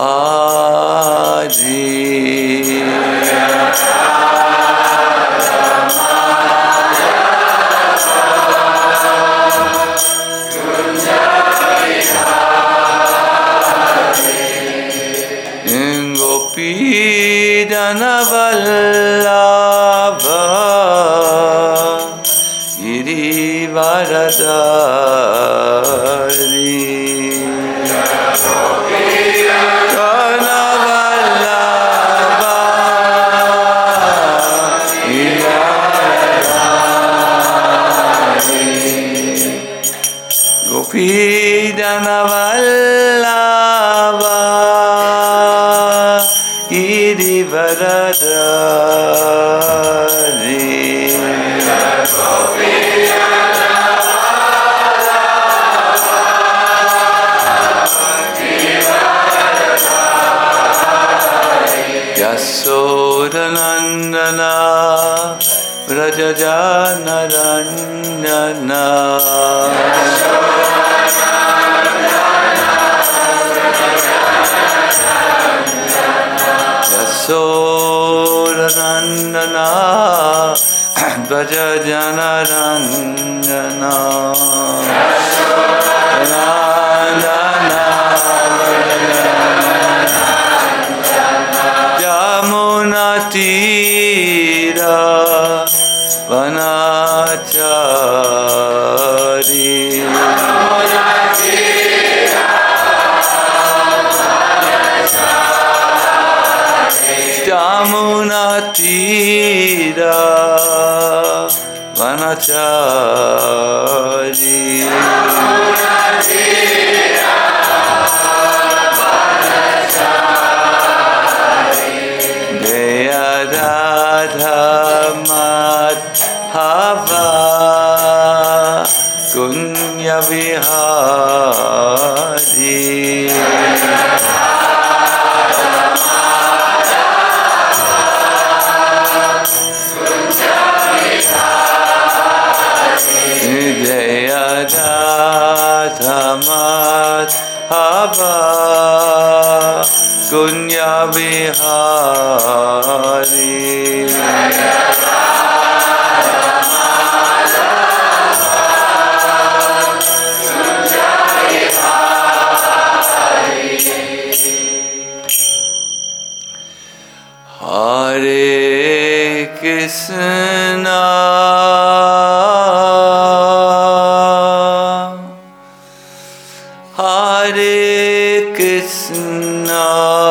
Vallabha Girivaradari Vallabha Girivaradari Gopidana Vallabha Girivaradari Yasodanandana Vrajajanaranjana Yasodanandana Vrajajanaranjana Yamunatira Vanachari Yamunatira Vanachari Hava Gunya Vihari Jaya Radhamat Hava Gunya Vihari Hare Krishna Hare Krishna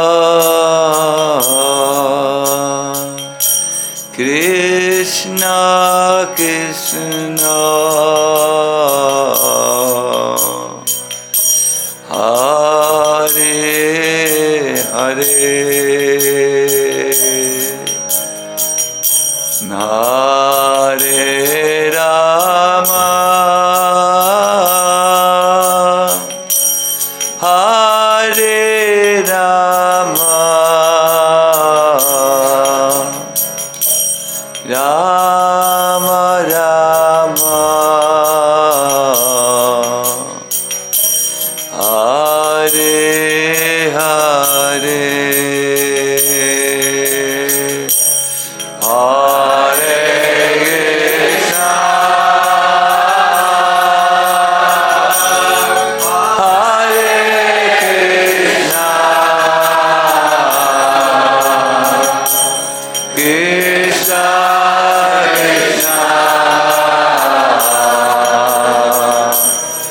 Krishna Krishna Hare Hare Hare Rama Hare Rama Rama Rama Hare Hare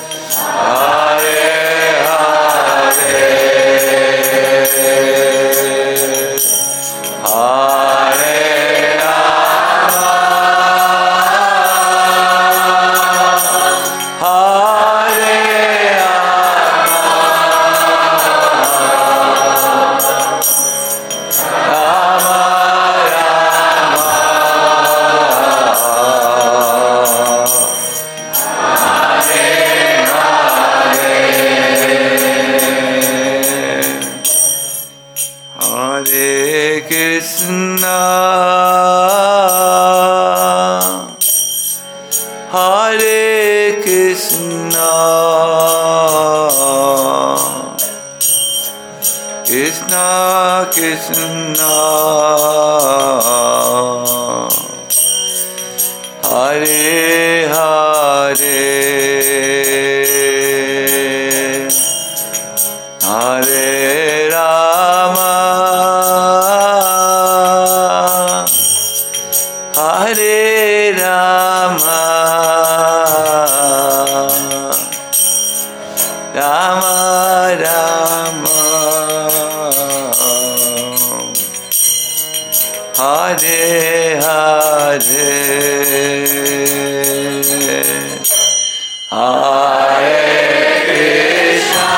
Hare Krishna, Hare Hare, Hare Rama, Hare Rama, Rama Rama, Hare Hare, Hare Krishna,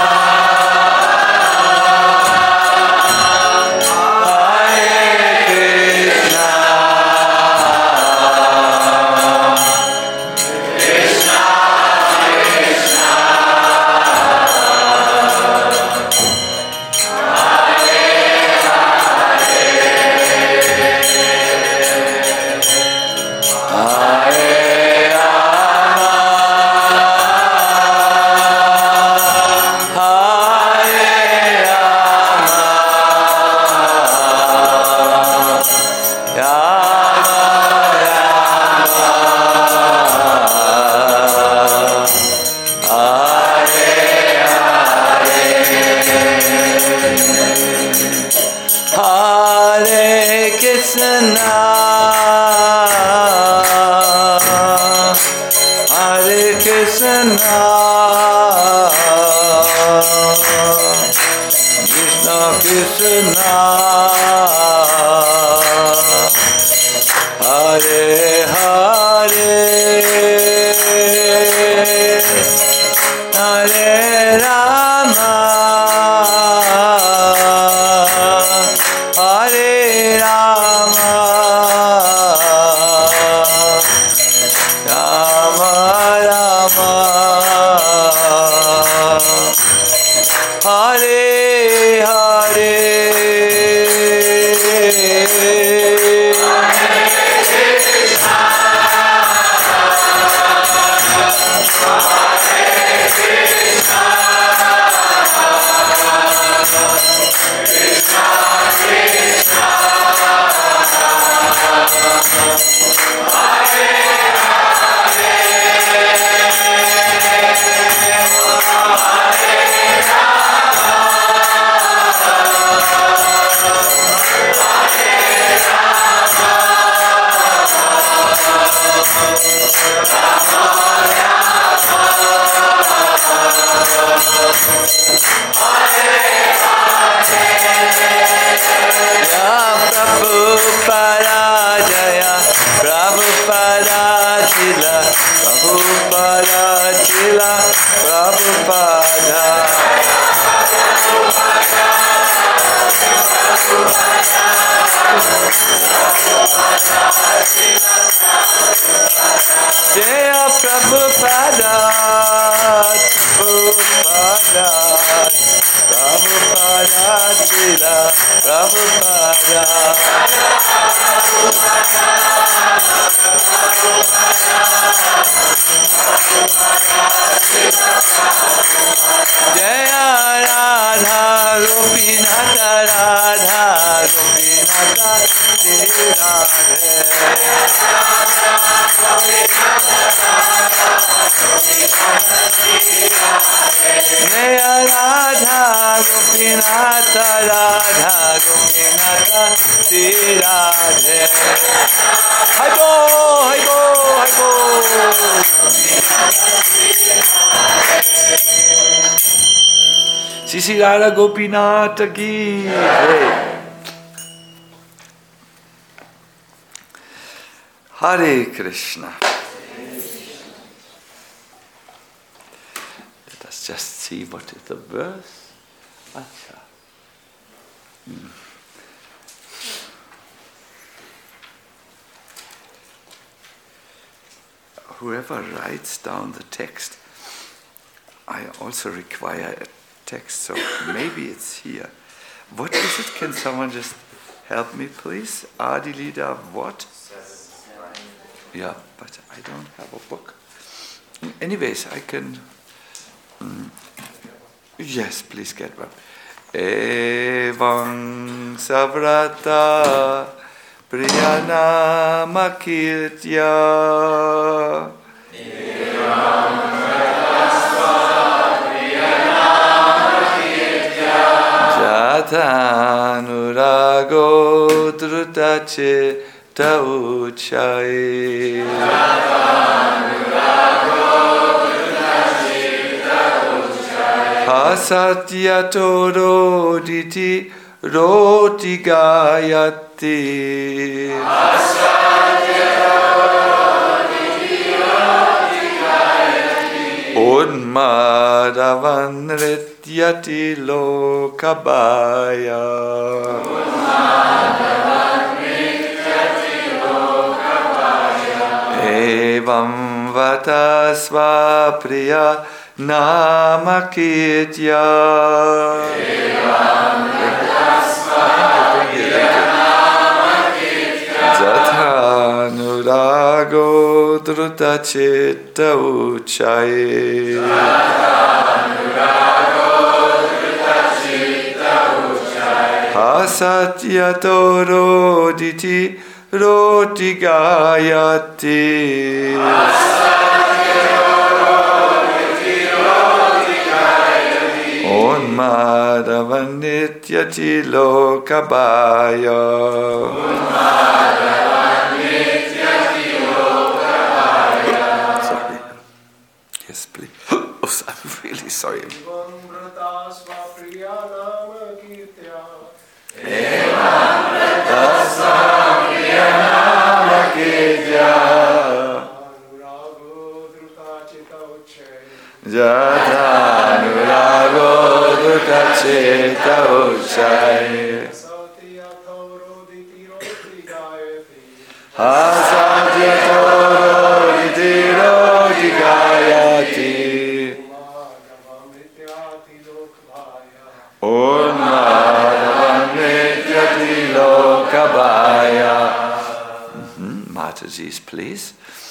Jaya Prabhupada, Prabhupada, Prabhupada, Srila Prabhupada. Jaya Radha Gopinata, Radha Gopinata, Radhe. Jaya Radha Gopinata, Radha Gopinata, Radhe. Haibo, haibo, haibo. Sisi Radha Gopinata ki. Hare Krishna. Let us just see what is the verse. Acha. Whoever writes down the text, I also require a text, so maybe it's here. What is it? Can someone just help me, please? Adi Lida, what? Yeah, but I don't have a book. Anyways, I can... yes, please get one. Evang Savrata Priyanama Kirtya Jatanurago Drutache Tauchai Asatya Toro Diti Roti Gayati Unmadavan Rityati Lokabaya Evam Vatasva Priya Namakitya Jatanurago Drutachitta Uchaye Asatya Toro Diti Roti Gayati Unmadavan Nityati Lokabaya Sorry. Yes, please. Oh, I'm really sorry. Jatanurago Dutacheta Uchai Asatya Toro Ditiro Digayati Unmadavam Nityati Lokabaya. Mataji's, please.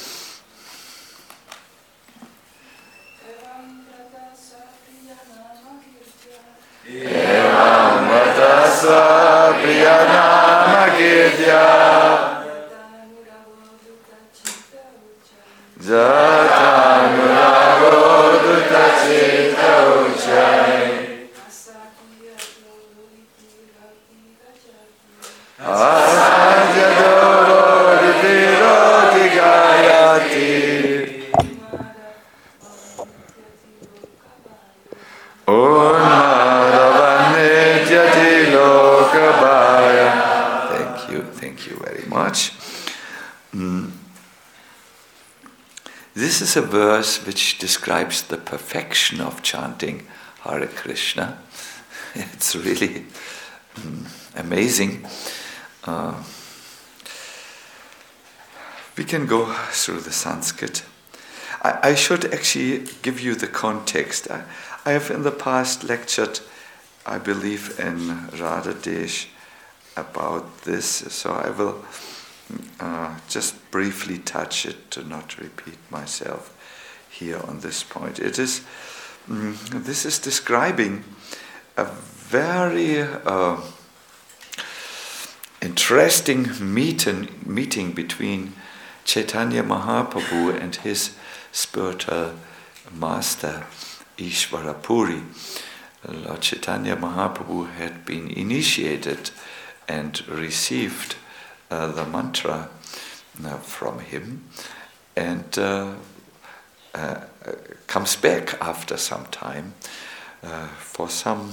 Evam Vatasa Priyanama Kirtya Jatanurago Dutachita Uchai Asatya Toro Ditiro Digayati Thank you very much. This is a verse which describes the perfection of chanting Hare Krishna. It's really amazing. We can go through the Sanskrit. I should actually give you the context. I have in the past lectured, I believe, in Radhadesh about this, so I will just briefly touch it to not repeat myself here on this point. This is describing a very interesting meeting between Chaitanya Mahaprabhu and his spiritual master Ishvarapuri. Lord Chaitanya Mahaprabhu had been initiated and received the mantra from him, and comes back after some time for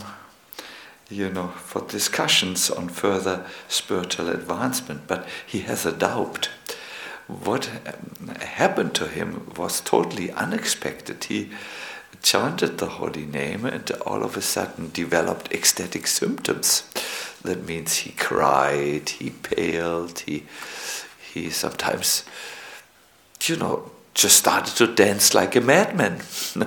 for discussions on further spiritual advancement. But he has a doubt. What happened to him was totally unexpected. He chanted the holy name and all of a sudden developed ecstatic symptoms. That means he cried, he paled, he sometimes, just started to dance like a madman.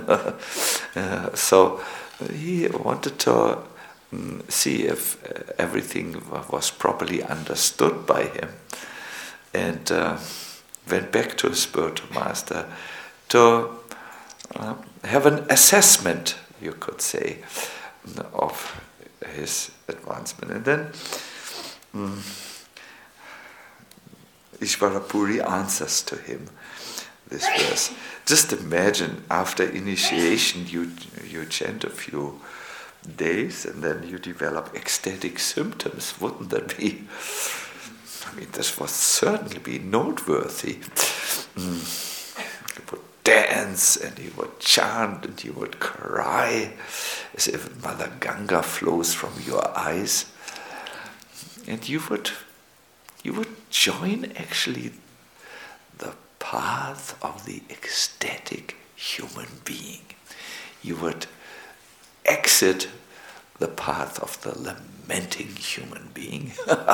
So he wanted to see if everything was properly understood by him, and went back to his spiritual master to have an assessment, you could say, of his advancement. And then Ishvara Puri answers to him this verse. Just imagine, after initiation you chant a few days and then you develop ecstatic symptoms. Wouldn't that be? I mean, this would certainly be noteworthy. He would dance and he would chant and he would cry as if Mother Ganga flows from your eyes. And you would join actually the path of the ecstatic human being. You would exit the path of the lamenting human being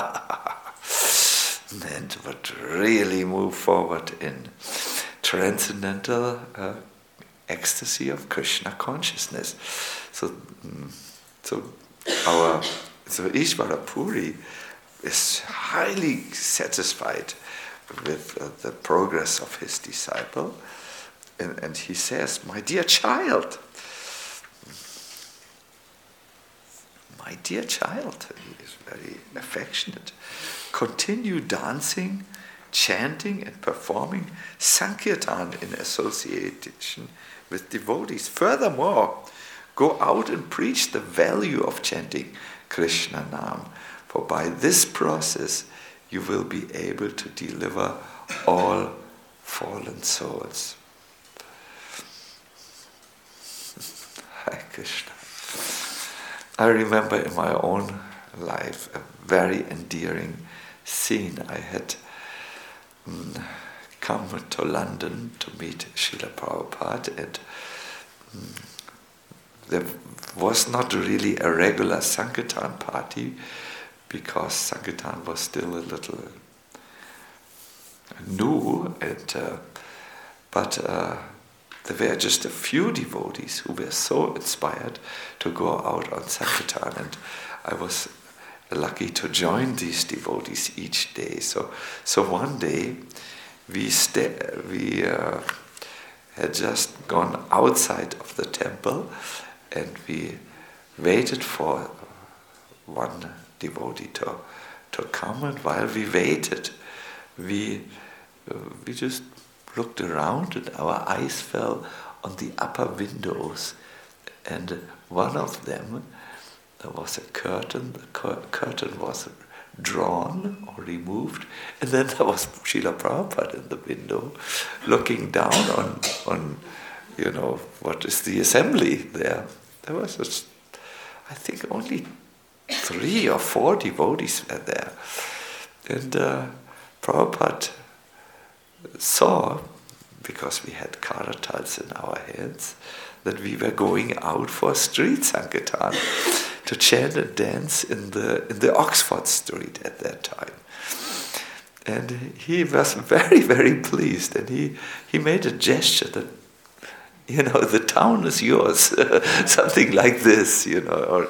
and would really move forward in transcendental ecstasy of Krishna consciousness. So Ishvara Puri is highly satisfied with the progress of his disciple, and he says, my dear child, he is very affectionate, continue dancing, chanting and performing Sankirtan in association with devotees. Furthermore, go out and preach the value of chanting Krishna Nam, for by this process you will be able to deliver all fallen souls. Hare Krishna. I remember in my own life a very endearing scene. I had come to London to meet Srila Prabhupada, and there was not really a regular Sankirtan party because Sankirtan was still a little new, but there were just a few devotees who were so inspired to go out on Sankirtan, and I was lucky to join these devotees each day. So one day we had just gone outside of the temple and we waited for one devotee to come, and while we waited we just looked around and our eyes fell on the upper windows, and one of them, there was a curtain, the curtain was drawn or removed, and then there was Srila Prabhupada in the window looking down on what is the assembly there. There was I think only 3 or 4 devotees were there, and Prabhupada saw, because we had karatals in our hands, that we were going out for street Sankirtan to chant and dance in the Oxford Street at that time. And he was very, very pleased, and he made a gesture that, the town is yours, something like this, or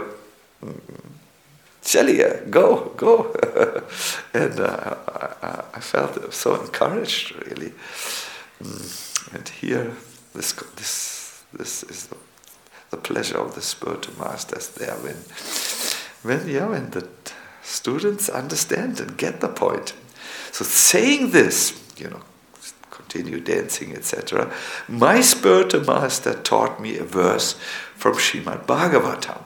Celia, go. And I felt so encouraged, really. And here, this is the pleasure of the spiritual masters there when the students understand and get the point. So saying this, continue dancing, etc. My spiritual master taught me a verse from Srimad Bhagavatam.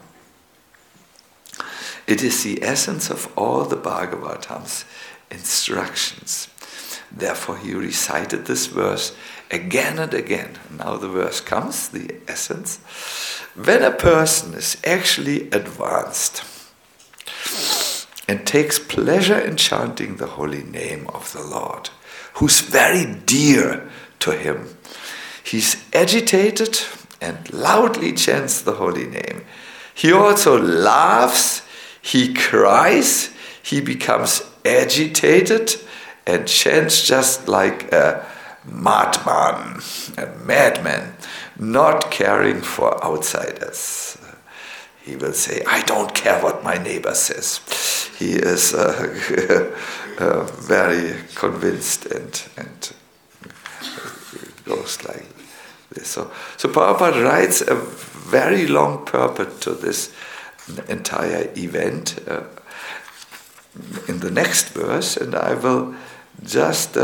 It is the essence of all the Bhagavatam's instructions. Therefore he recited this verse again and again. Now the verse comes, the essence. When a person is actually advanced and takes pleasure in chanting the holy name of the Lord, who's very dear to him, he's agitated and loudly chants the holy name. He also laughs, he cries, he becomes agitated and chants just like a madman, not caring for outsiders. He will say, I don't care what my neighbor says. He is very convinced and goes like this. So Prabhupada writes a very long purport to this entire event in the next verse, and I will just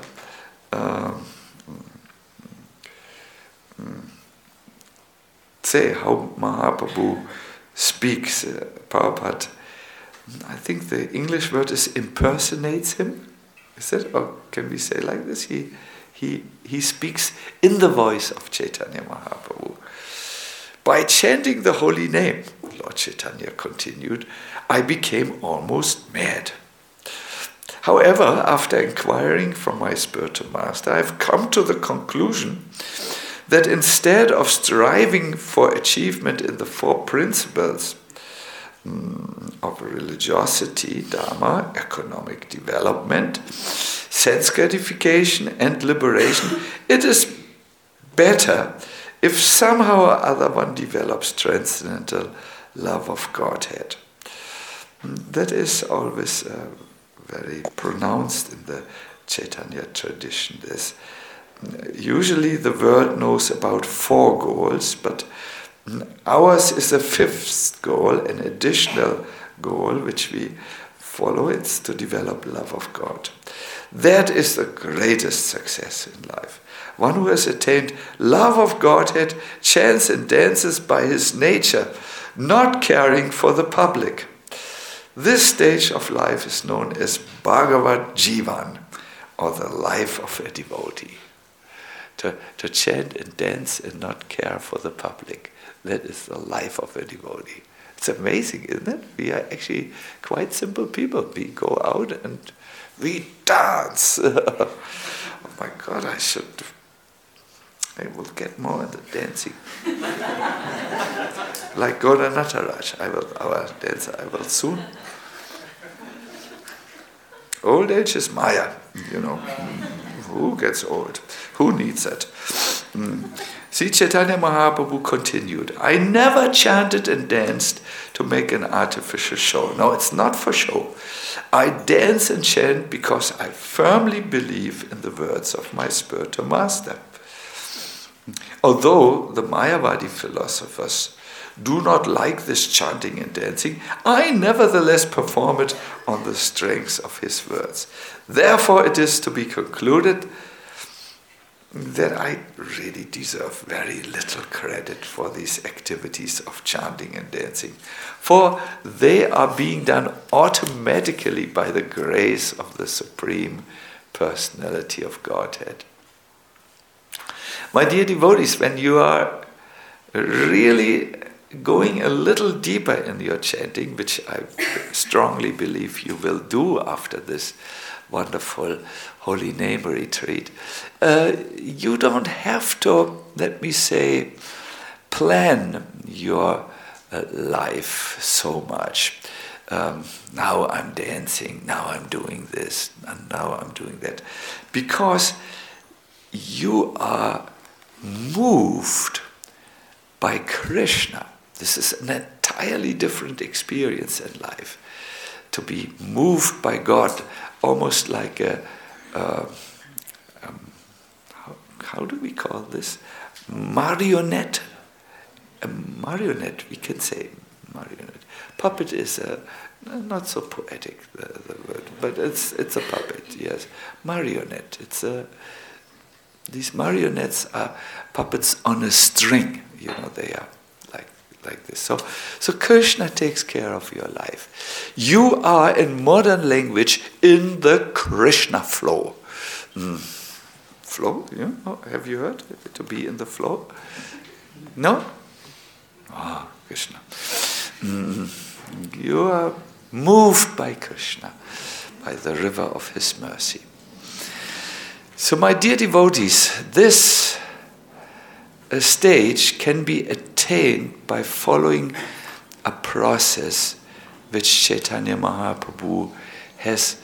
say how Mahaprabhu speaks. Prabhupada, I think the English word is impersonates him. Is it? Or can we say like this? He speaks in the voice of Chaitanya Mahaprabhu. By chanting the holy name, Lord Chaitanya continued, I became almost mad. However, after inquiring from my spiritual master, I've come to the conclusion that instead of striving for achievement in the four principles of religiosity, dharma, economic development, sense gratification and liberation, it is better if somehow or other one develops transcendental love of Godhead. That is always very pronounced in the Chaitanya tradition. Usually the world knows about 4 goals, but ours is a 5th goal, an additional goal which we follow. It's to develop love of God. That is the greatest success in life. One who has attained love of Godhead chants and dances by his nature, not caring for the public. This stage of life is known as Bhagavad Jivan, or the life of a devotee. To chant and dance and not care for the public. That is the life of a devotee. It's amazing, isn't it? We are actually quite simple people. We go out and we dance. Oh my God, I will get more into dancing. Like Gaura Nataraj, our dancer, I will soon. Old age is Maya, Who gets old? Who needs it? See, Chaitanya Mahaprabhu continued, I never chanted and danced to make an artificial show. No, it's not for show. I dance and chant because I firmly believe in the words of my spiritual master. Although the Mayavadi philosophers do not like this chanting and dancing, I nevertheless perform it on the strength of his words. Therefore it is to be concluded that I really deserve very little credit for these activities of chanting and dancing, for they are being done automatically by the grace of the Supreme Personality of Godhead. My dear devotees, when you are really going a little deeper in your chanting, which I strongly believe you will do after this wonderful holy name retreat, you don't have to, let me say, plan your life so much. Now I'm dancing, now I'm doing this, and now I'm doing that. Because you are moved by Krishna. This is an entirely different experience in life. To be moved by God, almost like how do we call this? Marionette. A marionette, we can say marionette. Puppet is not so poetic, the word, but it's a puppet, yes. Marionette. These marionettes are puppets on a string, they are like this. So Krishna takes care of your life. You are, in modern language, in the Krishna flow. Flow? Have you heard? To be in the flow? No? Krishna. You are moved by Krishna, by the river of his mercy. So my dear devotees, this stage can be attained by following a process which Chaitanya Mahaprabhu has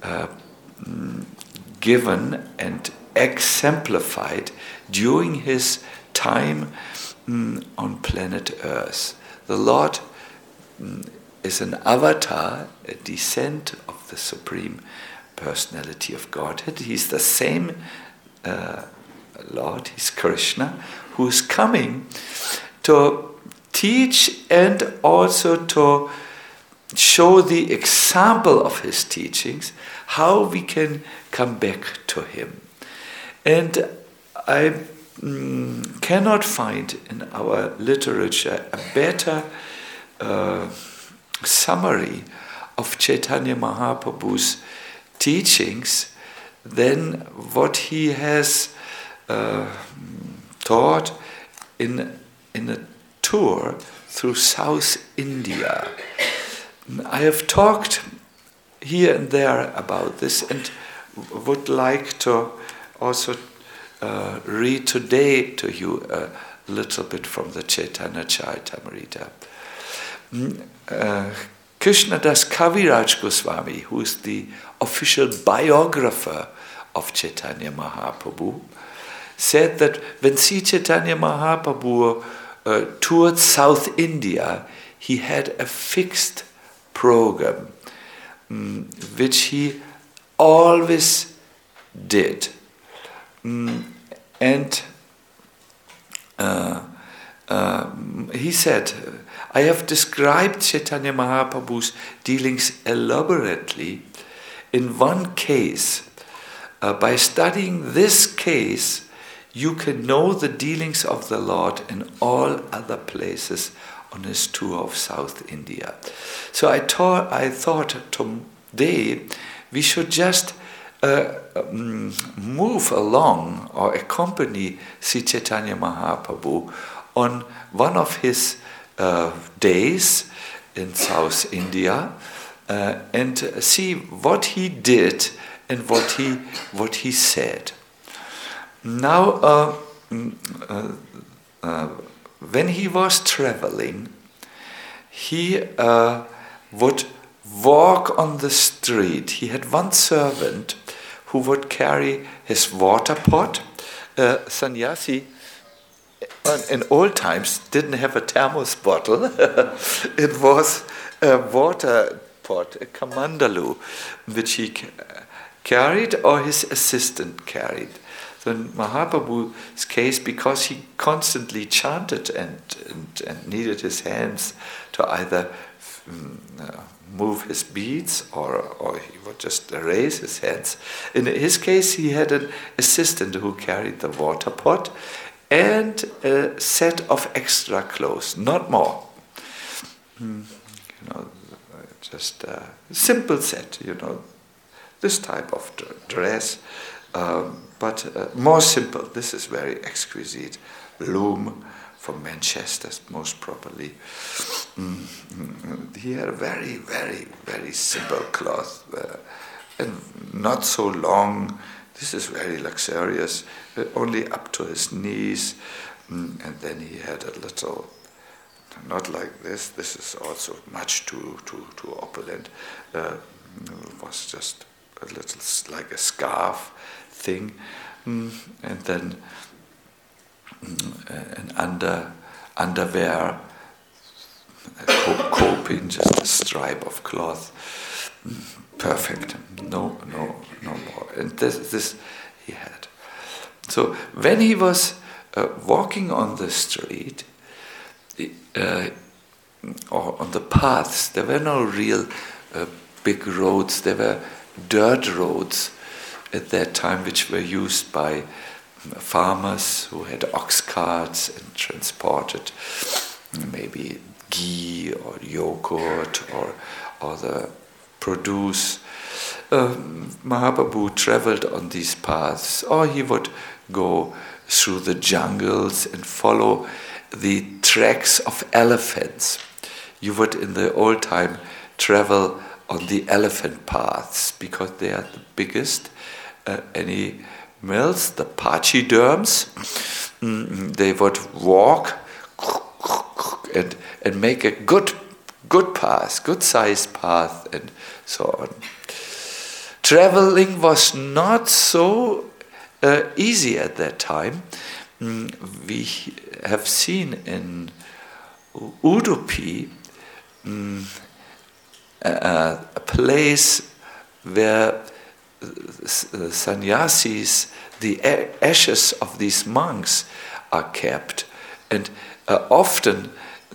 given and exemplified during his time on planet Earth. The Lord is an avatar, a descent of the Supreme Personality of Godhead. He's the same Lord, he's Krishna, who is coming to teach and also to show the example of his teachings, how we can come back to him. And I cannot find in our literature a better summary of Chaitanya Mahaprabhu's teachings than what he has taught in a tour through South India. I have talked here and there about this and would like to also read today to you a little bit from the Chaitanya Charitamrita. Krishnadas Kaviraj Goswami, who is the official biographer of Chaitanya Mahaprabhu, said that when Sri Chaitanya Mahaprabhu toured South India, he had a fixed program which he always did. And he said, I have described Chaitanya Mahaprabhu's dealings elaborately in one case. By studying this case, you can know the dealings of the Lord in all other places on his tour of South India. So I thought today we should just move along or accompany Sri Chaitanya Mahaprabhu on one of his days in South India and see what he did and what he said. Now, when he was traveling, he would walk on the street. He had one servant who would carry his water pot. Sannyasi in old times didn't have a thermos bottle. It was a water pot, a kamandalu, which he carried or his assistant carried. So in Mahaprabhu's case, because he constantly chanted and needed his hands to either move his beads or he would just raise his hands. In his case, he had an assistant who carried the water pot and a set of extra clothes, not more. Just a simple set, this type of dress, but more simple. This is very exquisite. Loom from Manchester, most probably. He had a very, very, very simple cloth, and not so long. This is very luxurious, only up to his knees, and then he had a little, not like this. This is also much too opulent. It was just a little like a scarf thing, and then an underwear, coping, just a stripe of cloth. Perfect. No more. And this he had. So when he was walking on the street or on the paths, there were no real big roads. There were dirt roads at that time, which were used by farmers who had ox carts and transported maybe ghee or yogurt or the produce. Mahaprabhu traveled on these paths, or he would go through the jungles and follow the tracks of elephants. You would in the old time travel on the elephant paths because they are the biggest animals, the pachyderms. They would walk and make a good path, good sized path, and so on. Traveling was not so easy at that time. We have seen in Udupi a place where sannyasis, the ashes of these monks, are kept, and often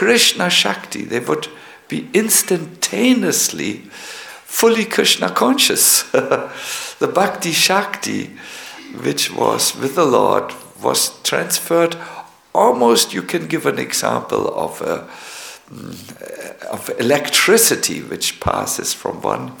Krishna Shakti. They would be instantaneously fully Krishna conscious. The Bhakti Shakti, which was with the Lord, was transferred almost, you can give an example of electricity which passes from one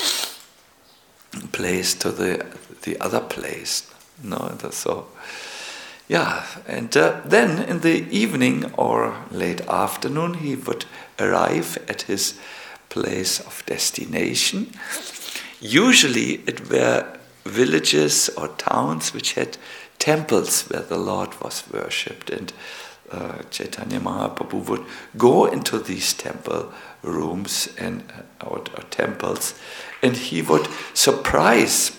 place to the other place. No, so yeah, and then in the evening or late afternoon he would arrive at his place of destination. Usually it were villages or towns which had temples where the Lord was worshipped, and Chaitanya Mahaprabhu would go into these temple rooms and or temples, and he would surprise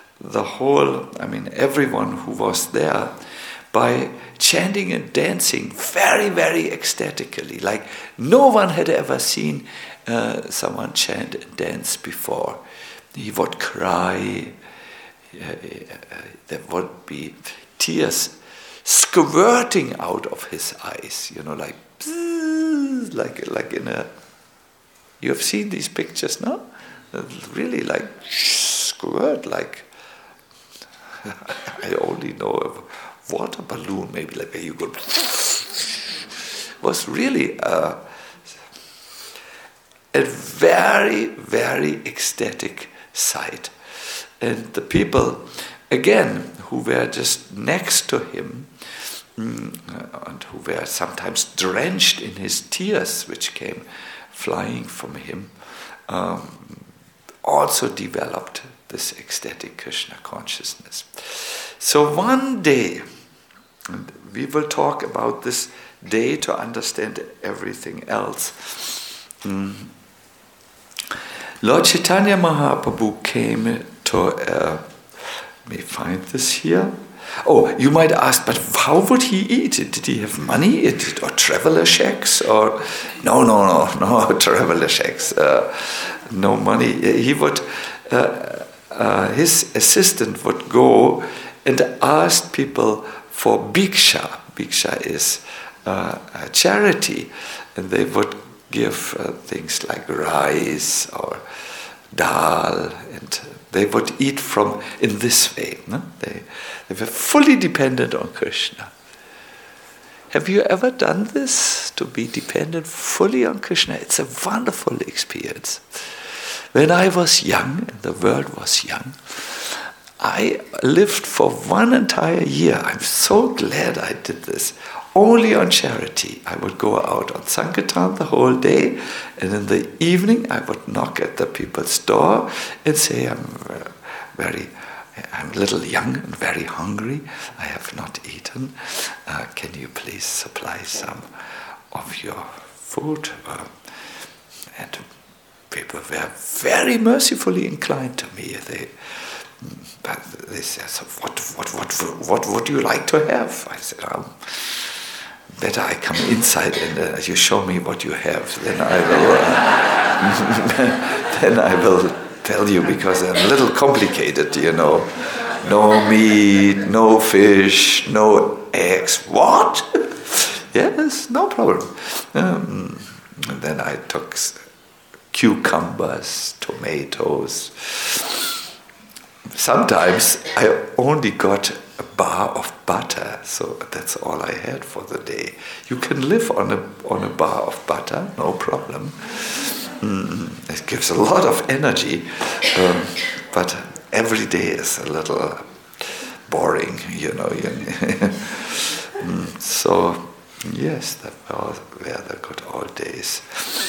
everyone who was there by chanting and dancing very, very ecstatically, like no one had ever seen someone chant and dance before. He would cry. There would be tears squirting out of his eyes, like in a. You have seen these pictures, no? Really, like squirt, like I only know a water balloon, maybe like where you go. Was really a very, very ecstatic sight. And the people, again, who were just next to him, and who were sometimes drenched in his tears, which came flying from him, also developed this ecstatic Krishna consciousness. So one day, and we will talk about this day to understand everything else, Lord Chaitanya Mahaprabhu came to, let me find this here. Oh, you might ask, but how would he eat? Did he have money? Or traveler shacks? Or no, traveler shacks. No money. He would. His assistant would go and ask people for bhiksha. Bhiksha is a charity, and they would give things like rice or dal, and they would eat from in this way. No? They were fully dependent on Krishna. Have you ever done this, to be dependent fully on Krishna? It's a wonderful experience. When I was young, and the world was young, I lived for 1 entire year. I'm so glad I did this. Only on charity. I would go out on Sankirtan the whole day, and in the evening I would knock at the people's door and say, I'm a little young and very hungry. I have not eaten. Can you please supply some of your food? And people were very mercifully inclined to me. They said, so what would you like to have? I said, better I come inside and you show me what you have. Then I will tell you, because I'm a little complicated, No meat, no fish, no eggs. What? Yes, no problem. And then I took cucumbers, tomatoes. Sometimes I only got a bar of butter, so that's all I had for the day. You can live on a bar of butter, no problem. It gives a lot of energy, but every day is a little boring, So, yes, that were the good old days.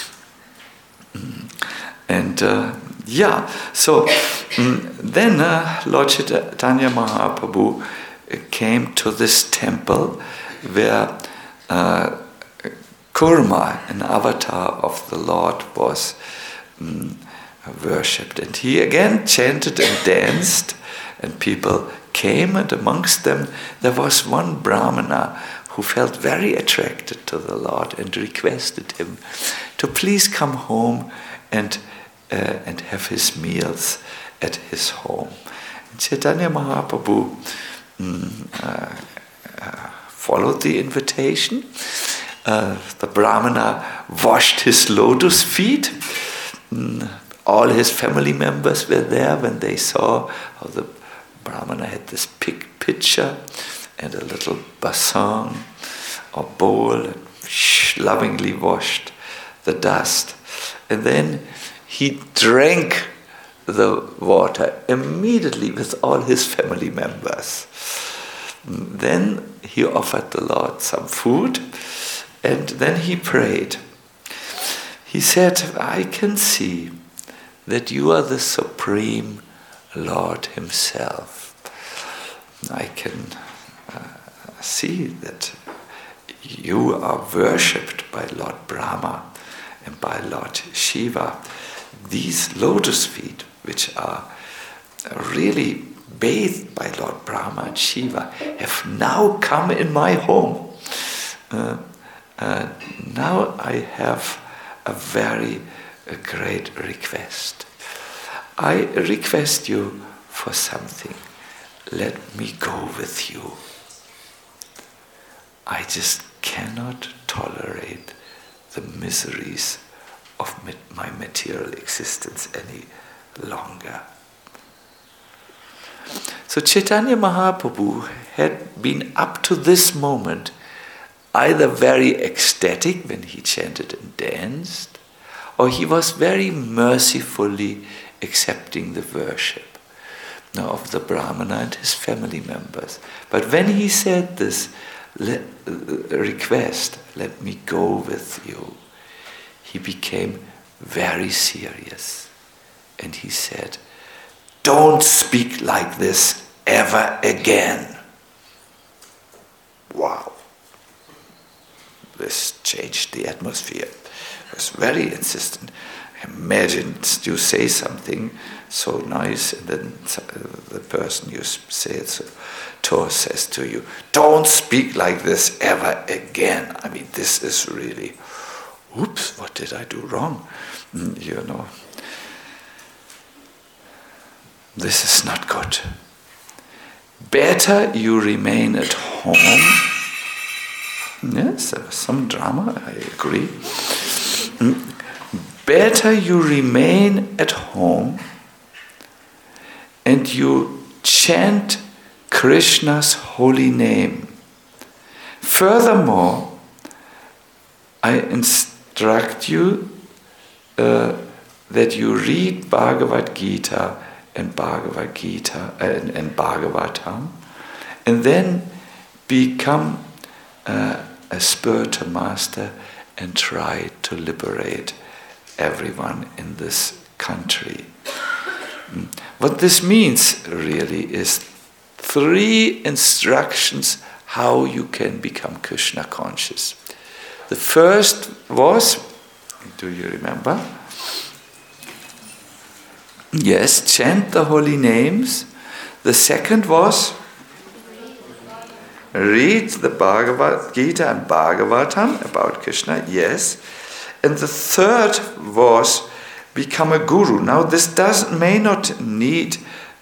And so then Lord Chaitanya Mahaprabhu came to this temple where Kurma, an avatar of the Lord, was worshipped. And he again chanted and danced, and people came, and amongst them there was one Brahmana who felt very attracted to the Lord and requested him to please come home and have his meals at his home. And Chaitanya Mahaprabhu followed the invitation, the Brahmana washed his lotus feet. All his family members were there when they saw how the Brahmana had this pitcher and a little basin or bowl and lovingly washed the dust. And then he drank the water immediately with all his family members. Then he offered the Lord some food, and then he prayed. He said, I can see that you are the Supreme Lord Himself. I can see that you are worshipped by Lord Brahma and by Lord Shiva. These lotus feet, which are really bathed by Lord Brahma and Shiva, have now come in my home. Now I have a very great request. I request you for something. Let me go with you. I just cannot tolerate the miseries of my material existence any longer. So Chaitanya Mahaprabhu had been up to this moment either very ecstatic when he chanted and danced, or he was very mercifully accepting the worship of the Brahmana and his family members. But when he said this request, let me go with you, he became very serious. And he said, don't speak like this ever again. Wow. This changed the atmosphere. It was very insistent. Imagine you say something so nice, and then the person you say it to says to you, don't speak like this ever again. I mean, this is really, oops, what did I do wrong? You know, this is not good. Better you remain at home. Yes, there was some drama, I agree. Better you remain at home and you chant Krishna's holy name. Furthermore, I instruct you that you read Bhagavad Gita and Bhagavatam, and then become a spiritual master and try to liberate everyone in this country. What this means really is 3 instructions how you can become Krishna conscious. The first was, do you remember? Yes, chant the holy names. The second was, read the Bhagavad Gita and Bhagavatam about Krishna, yes. And the third was, become a guru. Now this may not mean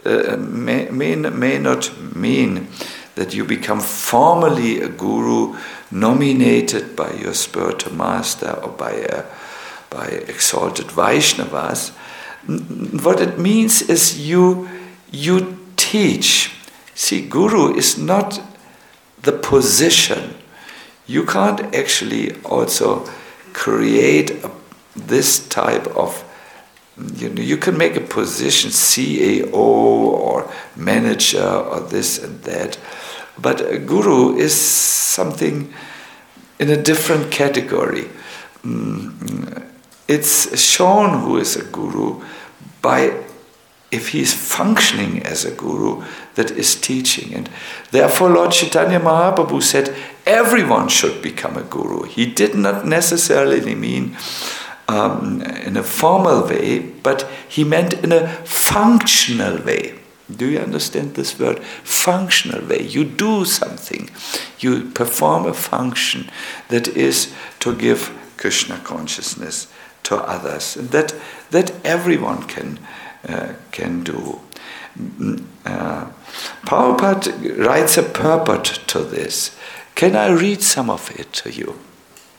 that you become formally a guru nominated by your spiritual master or by exalted Vaishnavas. What it means is you teach. See, guru is not the position. You can't actually also create this type of, you can make a position CAO or manager or this and that, but a guru is something in a different category. It's shown who is a guru by, if he's functioning as a guru, that is teaching. And therefore Lord Chaitanya Mahaprabhu said everyone should become a guru. He did not necessarily mean in a formal way, but he meant in a functional way. Do you understand this word? Functional way. You do something. You perform a function that is to give Krishna consciousness to others. And that everyone can do. Prabhupada writes a purport to this. Can I read some of it to you?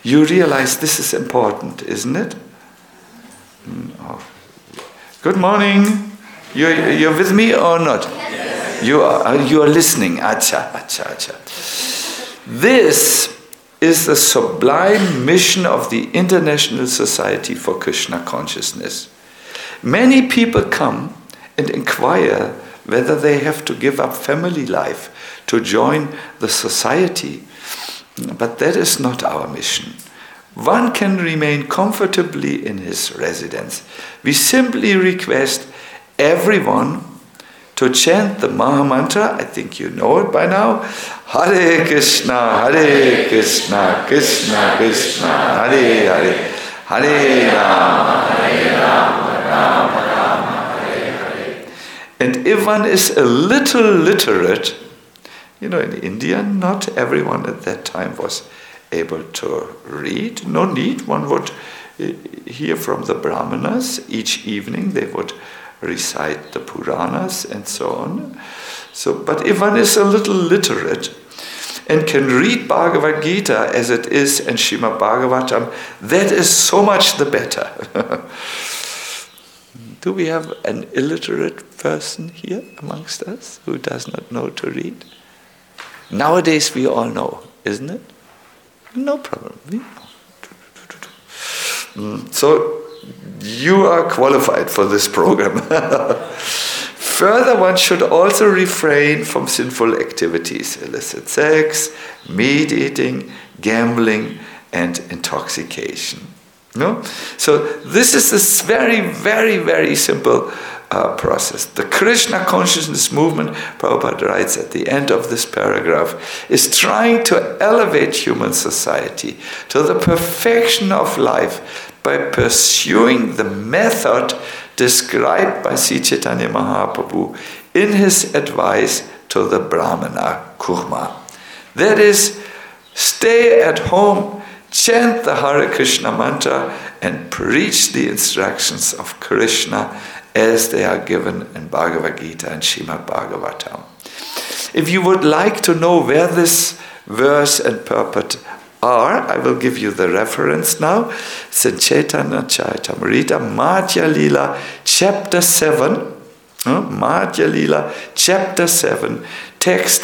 you realize this is important, isn't it? Oh. Good morning. You're with me or not? Yes. You are listening. Acha. This is the sublime mission of the International Society for Krishna Consciousness. Many people come and inquire whether they have to give up family life to join the society. But that is not our mission. One can remain comfortably in his residence. We simply request everyone to chant the Maha Mantra. I think you know it by now. Hare Krishna, Krishna Krishna, Hare Hare, Hare Rama, Rama Rama, Hare Hare. And if one is a little literate, in India, not everyone at that time was able to read. No need, one would hear from the Brahmanas. Each evening they would recite the Puranas and so on. But if one is a little literate and can read Bhagavad Gita as it is and Srimad Bhagavatam, that is so much the better. Do we have an illiterate person here amongst us who does not know to read? Nowadays we all know, isn't it? No problem. We know. So you are qualified for this program. Further, one should also refrain from sinful activities, illicit sex, meat eating, gambling, and intoxication. No? So this is this very, very, very simple process. The Krishna consciousness movement, Prabhupada writes at the end of this paragraph, is trying to elevate human society to the perfection of life by pursuing the method described by Sri Chaitanya Mahaprabhu in his advice to the Brahmana Kurma. That is, stay at home, chant the Hare Krishna mantra, and preach the instructions of Krishna as they are given in Bhagavad Gita and Srimad Bhagavatam. If you would like to know where this verse and purport are, I will give you the reference now. It's in Chaitanya Charitamrita, Madhya Lila, chapter 7. Madhya Lila, chapter 7, text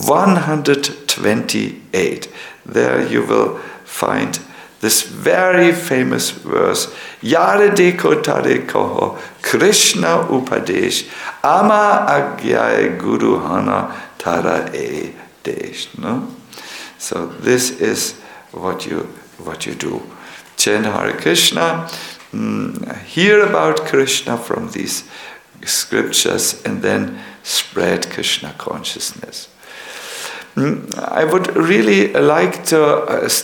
128. There you will find this very famous verse, Yare deko tare koho, Krishna upadesh, ama agyay guru hana tara e desh. No? So this is what you do. Chant Hare Krishna, hear about Krishna from these scriptures, and then spread Krishna consciousness. I would really like to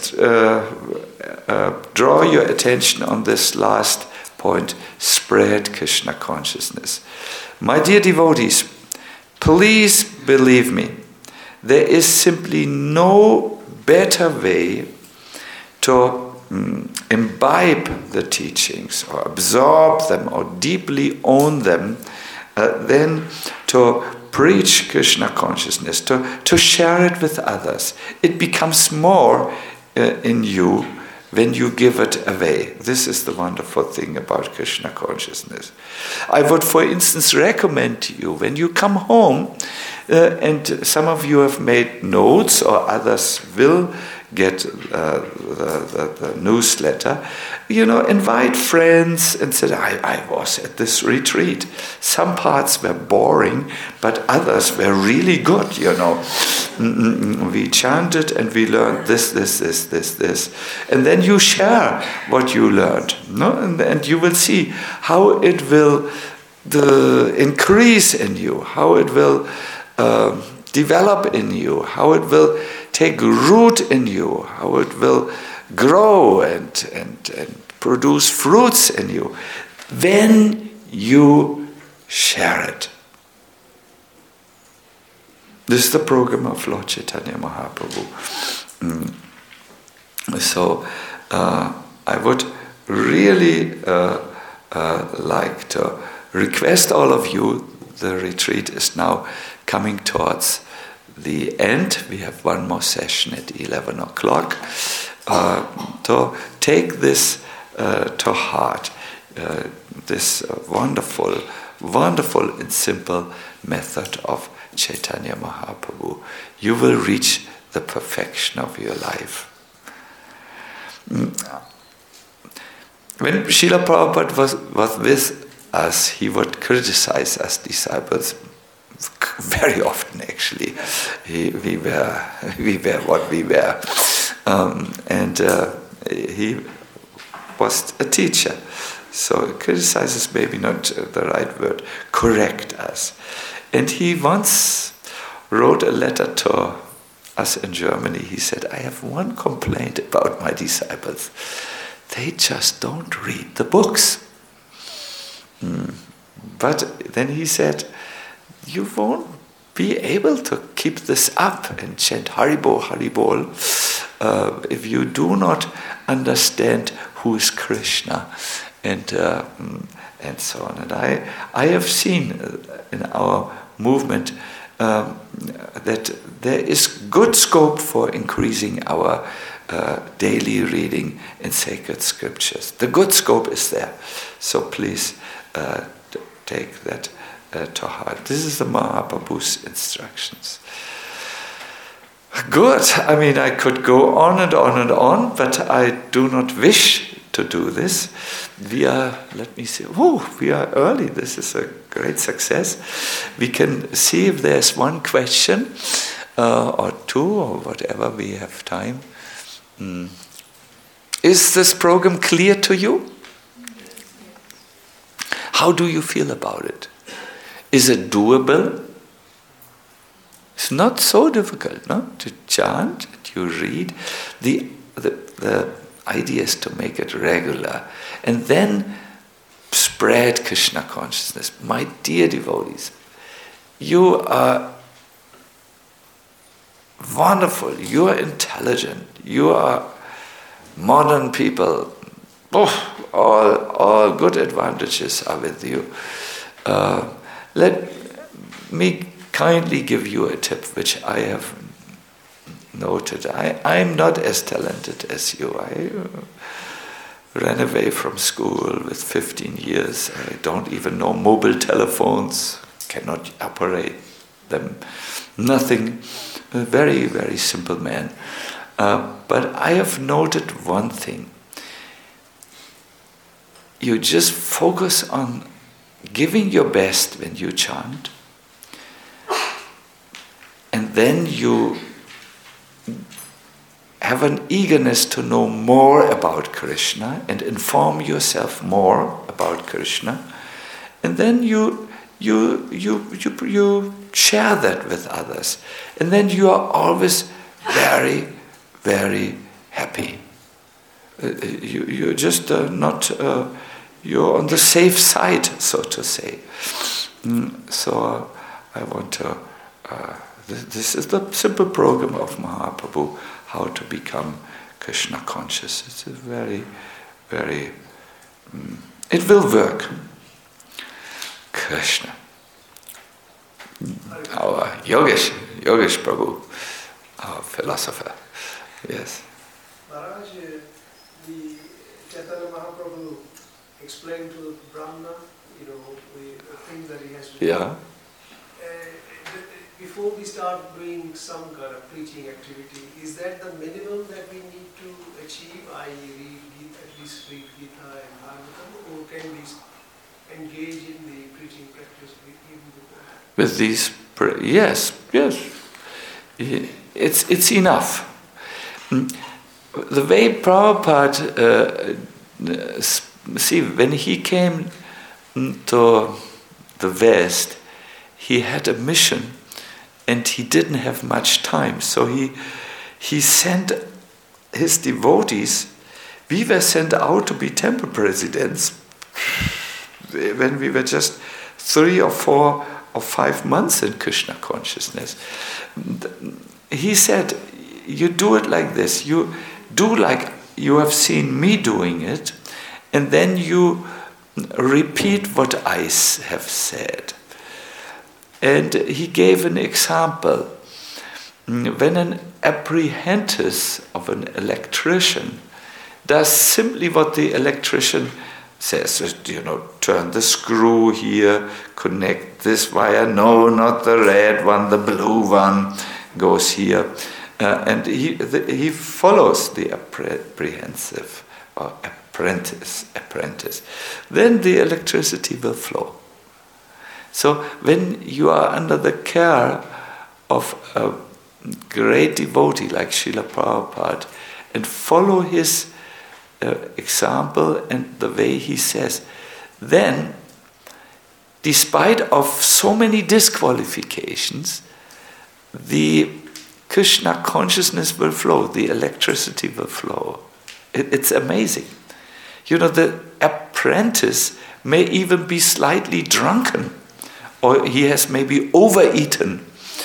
draw your attention on this last point, spread Krishna consciousness. My dear devotees, please believe me, there is simply no better way to imbibe the teachings or absorb them or deeply own them than to preach Krishna consciousness, to share it with others. It becomes more in you when you give it away. This is the wonderful thing about Krishna consciousness. I would, for instance, recommend to you, when you come home, and some of you have made notes or others will get the newsletter, invite friends and say, I was at this retreat. Some parts were boring, but others were really good, We chanted and we learned this. And then you share what you learned. No? And you will see how it will increase in you, how it will develop in you, how it will take root in you, how it will grow and produce fruits in you when you share it. This is the program of Lord Chaitanya Mahaprabhu. So I would really like to request all of you, the retreat is now coming towards the end. We have one more session at 11 o'clock. to take this to heart, this wonderful, wonderful and simple method of Chaitanya Mahaprabhu. You will reach the perfection of your life. When Srila Prabhupada was with us, he would criticize us disciples very often. Actually, we were what we were, and he was a teacher. So criticize is maybe not the right word. Correct us, and he once wrote a letter to us in Germany. He said, "I have one complaint about my disciples. They just don't read the books." But then he said, "You won't be able to keep this up and chant Haribol, Haribol if you do not understand who is Krishna," and so on. And I have seen in our movement that there is good scope for increasing our daily reading in sacred scriptures. The good scope is there. So please take that to heart. This is the Mahaprabhu's instructions. Good. I mean, I could go on and on and on, but I do not wish to do this. We are, let me see, we are early. This is a great success. We can see if there's one question or two or whatever we have time. Is this program clear to you? How do you feel about it? Is it doable? It's not so difficult, no? To chant, to read. The idea is to make it regular and then spread Krishna consciousness. My dear devotees, you are wonderful, you are intelligent, you are modern people. All good advantages are with you. Let me kindly give you a tip which I have noted. I'm not as talented as you. I ran away from school with 15 years. I don't even know mobile telephones, cannot operate them, nothing. A very, very simple man. But I have noted one thing. You just focus on giving your best when you chant, and then you have an eagerness to know more about Krishna and inform yourself more about Krishna, and then you share that with others, and then you are always very, very happy. You're just not. You're on the safe side, so to say. So I want to. This is the simple program of Mahaprabhu, how to become Krishna conscious. It's a very, very. It will work. Krishna. Our Yogesh Prabhu, our philosopher. Yes. Maharaj, the Chaitanya Mahaprabhu explained to the Brahmana, the things that he has to do. Yeah. Before we start doing some kind of preaching activity, is that the minimum that we need to achieve, i.e. at least read Gita and Bhagavatam, or can we engage in the preaching practice even before that? With these, yes. It's enough. The way Prabhupada, see, when he came to the West, he had a mission and he didn't have much time. So he sent his devotees. We were sent out to be temple presidents when we were just 3 or 4 or 5 months in Krishna consciousness. He said, you do it like this. You do like you have seen me doing it, and then you repeat what I have said. And he gave an example. When an apprentice of an electrician does simply what the electrician says. Turn the screw here, connect this wire. No, not the red one, the blue one goes here. And he follows the apprehensive or apprentice. Then the electricity will flow. So when you are under the care of a great devotee like Srila Prabhupada and follow his example and the way he says, then despite of so many disqualifications, the Krishna consciousness will flow, the electricity will flow. It's amazing. The apprentice may even be slightly drunken, or he has maybe overeaten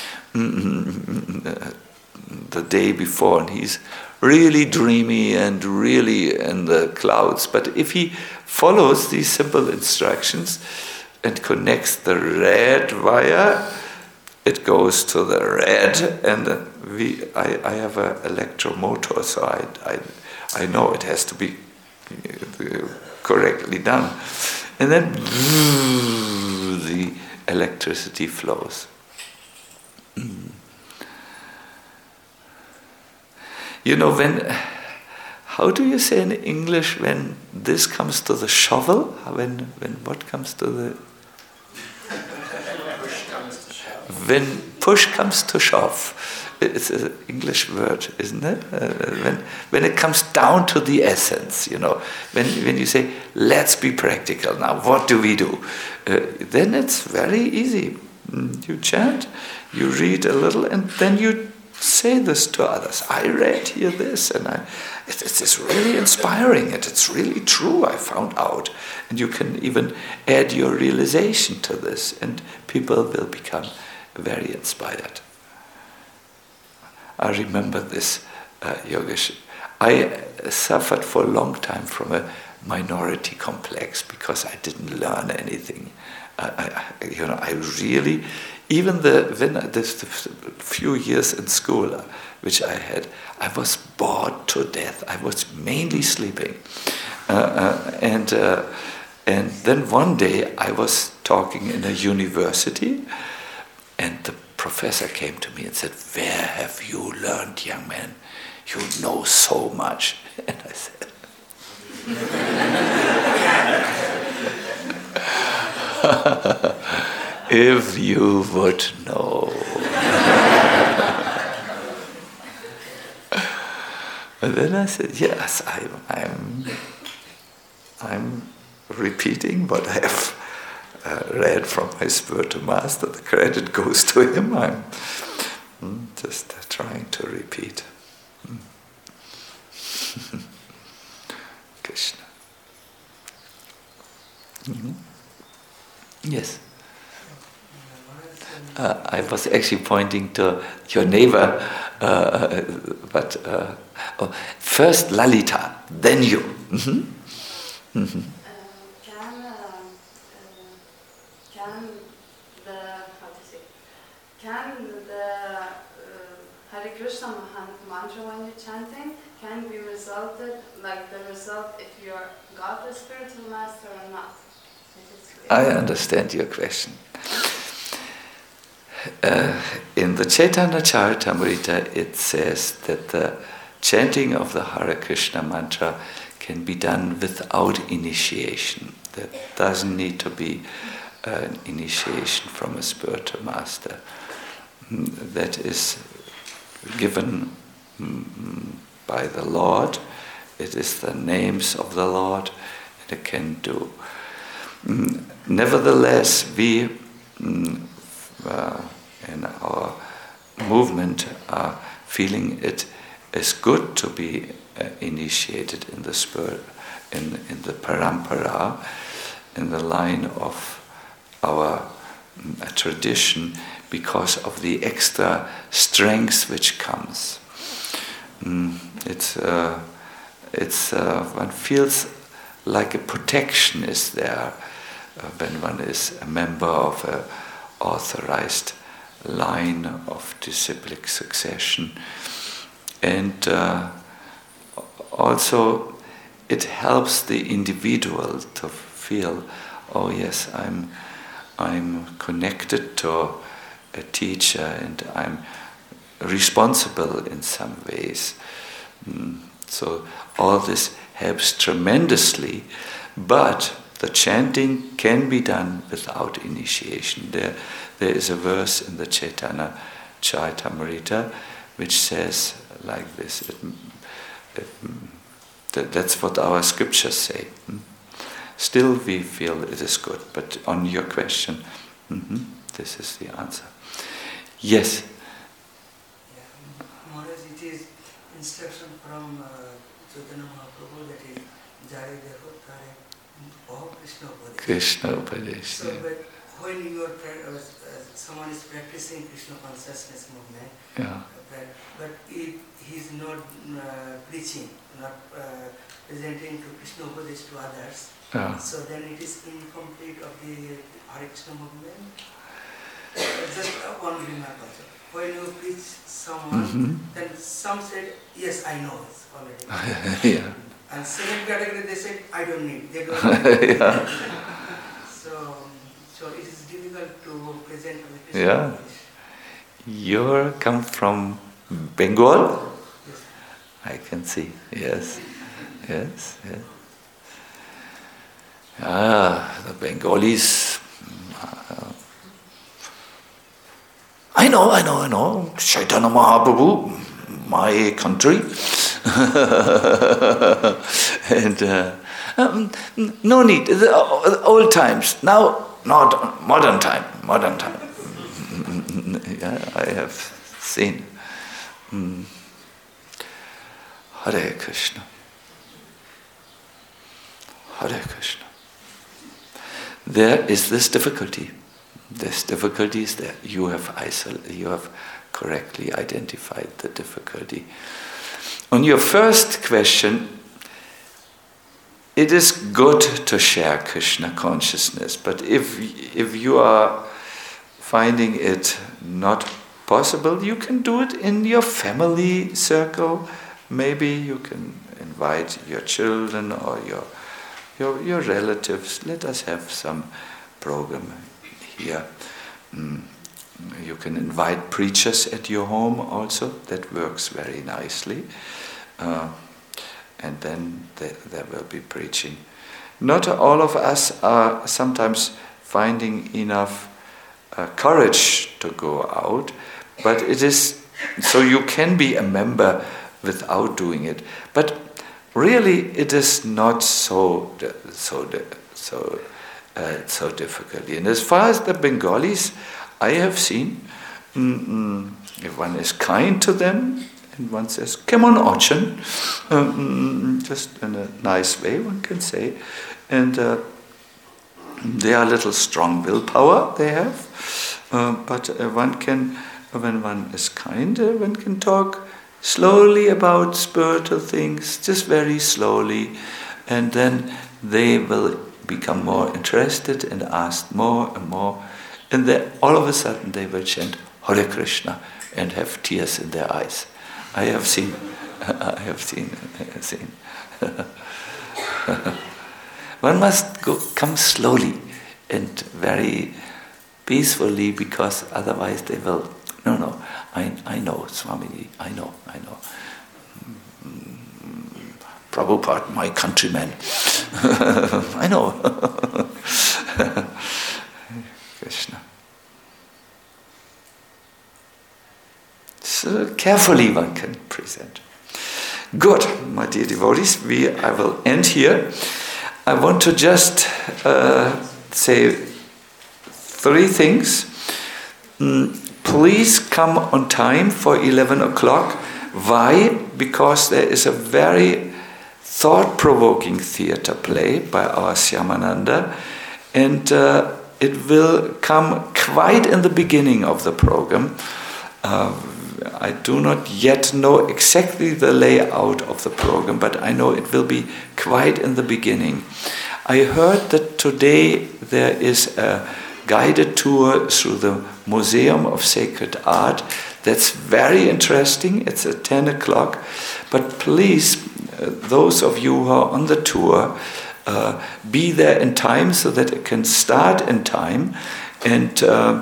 the day before, and he's really dreamy and really in the clouds. But if he follows these simple instructions and connects the red wire, it goes to the red, and I have an electromotor, so I know it has to be correctly done. And then the electricity flows. How do you say in English when this comes to the shovel? When what comes to the... When push comes to shove. It's an English word, isn't it? When it comes down to the essence, when you say, let's be practical now, what do we do? Then it's very easy. You chant, you read a little, and then you say this to others. I read here this, and it's really inspiring, and it's really true, I found out. And you can even add your realization to this, and people will become very inspired. I remember this, Yogesh. I suffered for a long time from a minority complex because I didn't learn anything. I really, even the few years in school which I had, I was bored to death. I was mainly sleeping, and then one day I was talking in a university, and the professor came to me and said, "Where have you learned, young man? You know so much." And I said, "If you would know." And then I said, "Yes, I'm repeating what I have read from my spiritual master. The credit goes to him. I'm just trying to repeat." Krishna. Mm-hmm. Yes. I was actually pointing to your neighbor, but first Lalita, then you. Mm-hmm. Mm-hmm. Can the Hare Krishna mantra when you're chanting can be resulted, like the result if you got the spiritual master or not? I understand your question. In the Chaitanya Charitamrita it says that the chanting of the Hare Krishna mantra can be done without initiation. There doesn't need to be an initiation from a spiritual master. That is given by the Lord. It is the names of the Lord, and it can do. Nevertheless, we in our movement are feeling it is good to be initiated in the spirit, in the parampara, in the line of our tradition, because of the extra strength which comes. One feels like a protection is there when one is a member of an authorized line of disciplic succession. And also it helps the individual to feel, oh yes, I'm connected to a teacher and I'm responsible in some ways. So all this helps tremendously, but the chanting can be done without initiation. There is a verse in the Chaitanya Charitamrita which says like this. That's what our scriptures say. Still we feel it is good, but on your question, this is the answer. Yes? Maharaj, it is instruction from Chaitanya Mahaprabhu that is Jare Dekho Tare Bhav Krishna Upadesh. Krishna Upadesh. So, but when you are someone is practicing Krishna consciousness movement, but if he is not preaching, not presenting to Krishna Upadesh to others, so then it is incomplete of the Hare Krishna movement. Just one remark also. When you preach someone, then some said, yes, I know it already. And second category, they said, I don't need. They don't need. So it is difficult to present to the Krishna Upadesh. You come from Bengal? Yes. I can see. Yes. The Bengalis. I know. Chaitanya Mahaprabhu, my country. And no need. The old times. Now, not modern time. I have seen. Hare Krishna. There is this difficulty. This difficulty is there. You have correctly identified the difficulty. On your first question, it is good to share Krishna consciousness, but if you are finding it not possible, you can do it in your family circle. Maybe you can invite your children or your relatives. Let us have some program here. You can invite preachers at your home also. That works very nicely. And then there will be preaching. Not all of us are sometimes finding enough courage to go out, but it is so you can be a member without doing it. But really, it is not so difficult. And as far as the Bengalis, I have seen, if one is kind to them, and one says, "Come on, Ochan," just in a nice way, one can say, and they are a little strong willpower they have, but one can, when one is kind, one can talk slowly about spiritual things, just very slowly, and then they will become more interested and ask more and more, and then all of a sudden they will chant Hare Krishna and have tears in their eyes. I have seen. One must come slowly and very peacefully, because otherwise they will. No. I know, Swamiji. I know. Prabhupada, my countryman. I know. Krishna. So carefully one can present. Good, my dear devotees, I will end here. I want to just say three things. Please come on time for 11 o'clock. Why? Because there is a very thought-provoking theater play by our Shyamananda, and it will come quite in the beginning of the program. I do not yet know exactly the layout of the program, but I know it will be quite in the beginning. I heard that today there is a guided tour through the Museum of Sacred Art That's very interesting. It's at 10 o'clock. But please, those of you who are on the tour, be there in time so that it can start in time, and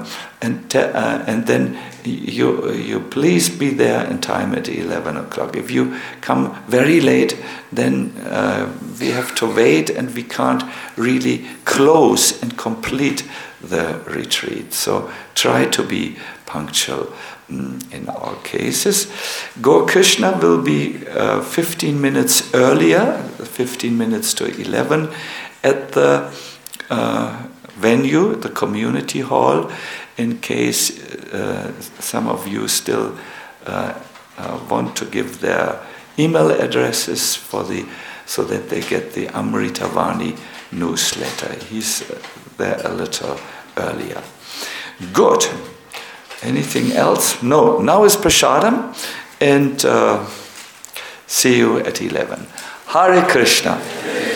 then you please be there in time at 11 o'clock. If you come very late, then we have to wait and we can't really close and complete the retreat. So try to be punctual in all cases. Gaur Krishna will be 15 minutes earlier, 15 minutes to 11, at the venue, the community hall, in case some of you still want to give their email addresses so that they get the Amritavani newsletter. He's there a little earlier. Good. Anything else? No. Now is Prasadam, and see you at 11. Hare Krishna.